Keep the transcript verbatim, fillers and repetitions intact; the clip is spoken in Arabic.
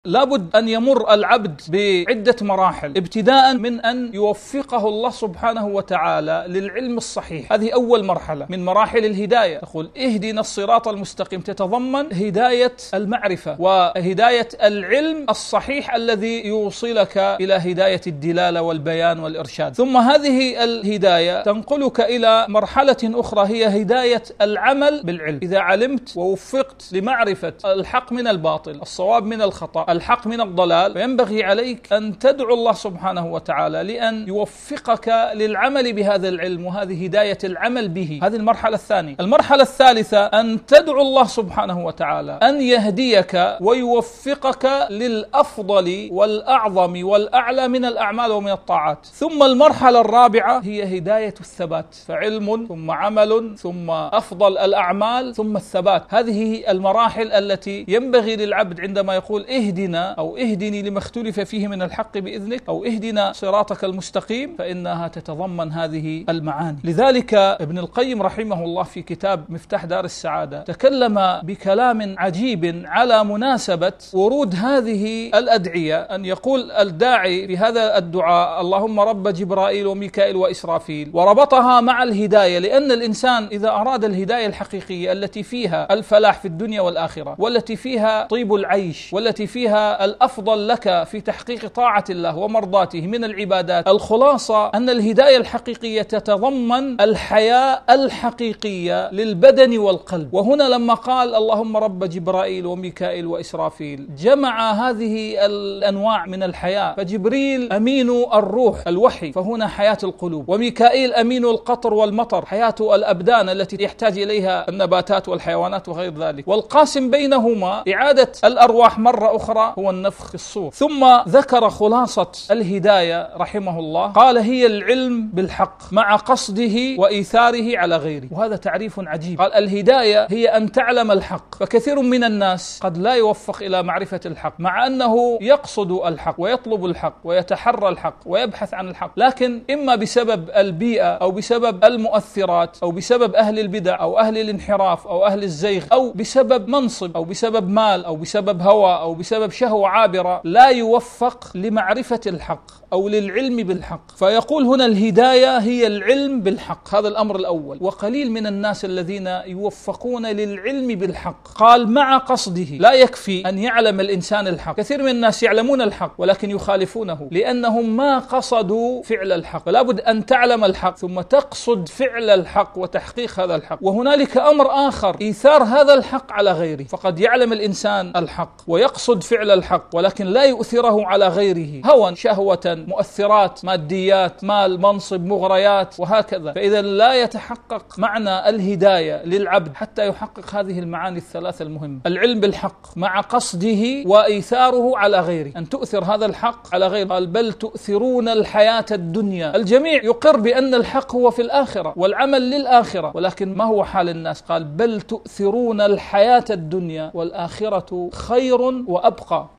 لابد أن يمر العبد بعدة مراحل، ابتداء من أن يوفقه الله سبحانه وتعالى للعلم الصحيح. هذه أول مرحلة من مراحل الهداية. تقول اهدنا الصراط المستقيم، تتضمن هداية المعرفة وهداية العلم الصحيح الذي يوصلك إلى هداية الدلالة والبيان والإرشاد. ثم هذه الهداية تنقلك إلى مرحلة أخرى، هي هداية العمل بالعلم. إذا علمت ووفقت لمعرفة الحق من الباطل، الصواب من الخطأ، الحق من الضلال، فينبغي عليك أن تدعو الله سبحانه وتعالى لأن يوفقك للعمل بهذا العلم، وهذه هداية العمل به. هذه المرحلة الثانية. المرحلة الثالثة أن تدعو الله سبحانه وتعالى أن يهديك ويوفقك للأفضل والأعظم والأعلى من الأعمال ومن الطاعات. ثم المرحلة الرابعة هي هداية الثبات، فعلم ثم عمل ثم أفضل الأعمال ثم الثبات. هذه المراحل التي ينبغي للعبد عندما يقول اهدنا أو اهدني لما اختلف فيه من الحق بإذنك، أو اهدنا صراطك المستقيم، فإنها تتضمن هذه المعاني. لذلك ابن القيم رحمه الله في كتاب مفتاح دار السعادة تكلم بكلام عجيب على مناسبة ورود هذه الأدعية. أن يقول الداعي في هذا الدعاء اللهم رب جبرائيل وميكائيل وإسرافيل، وربطها مع الهداية، لأن الإنسان إذا أراد الهداية الحقيقية التي فيها الفلاح في الدنيا والآخرة، والتي فيها طيب العيش، والتي فيها الأفضل لك في تحقيق طاعة الله ومرضاته من العبادات، الخلاصة أن الهداية الحقيقية تتضمن الحياة الحقيقية للبدن والقلب. وهنا لما قال اللهم رب جبرائيل وميكائيل وإسرافيل، جمع هذه الأنواع من الحياة. فجبريل أمين الروح الوحي، فهنا حياة القلوب، وميكائيل أمين القطر والمطر، حياة الأبدان التي يحتاج إليها النباتات والحيوانات وغير ذلك. والقاسم بينهما إعادة الأرواح مرة أخرى هو النفخ في الصور. ثم ذكر خلاصة الهداية رحمه الله، قال هي العلم بالحق مع قصده وإيثاره على غيره. وهذا تعريف عجيب. قال الهداية هي أن تعلم الحق. فكثير من الناس قد لا يوفق إلى معرفة الحق، مع أنه يقصد الحق ويطلب الحق ويتحرى الحق ويبحث عن الحق، لكن إما بسبب البيئة أو بسبب المؤثرات أو بسبب أهل البدع أو أهل الانحراف أو أهل الزيغ أو بسبب منصب أو بسبب مال أو بسبب هوى أو بسبب شهوة عابرة، لا يوفق لمعرفة الحق أو للعلم بالحق. فيقول هنا الهداية هي العلم بالحق، هذا الأمر الأول. وقليل من الناس الذين يوفقون للعلم بالحق. قال مع قصده، لا يكفي أن يعلم الإنسان الحق. كثير من الناس يعلمون الحق ولكن يخالفونه لأنهم ما قصدوا فعل الحق. فلا بد أن تعلم الحق ثم تقصد فعل الحق وتحقيق هذا الحق. وهنالك أمر آخر، إيثار هذا الحق على غيره. فقد يعلم الإنسان الحق ويقصد فعل الحق ولكن لا يؤثره على غيره، هوى، شهوة، مؤثرات، ماديات، مال، منصب، مغريات، وهكذا. فإذا لا يتحقق معنى الهداية للعبد حتى يحقق هذه المعاني الثلاثة المهمة: العلم بالحق مع قصده وإيثاره على غيره، أن تؤثر هذا الحق على غيره. قال بل تؤثرون الحياة الدنيا. الجميع يقر بأن الحق هو في الآخرة والعمل للآخرة، ولكن ما هو حال الناس؟ قال بل تؤثرون الحياة الدنيا والآخرة خير وأبقى.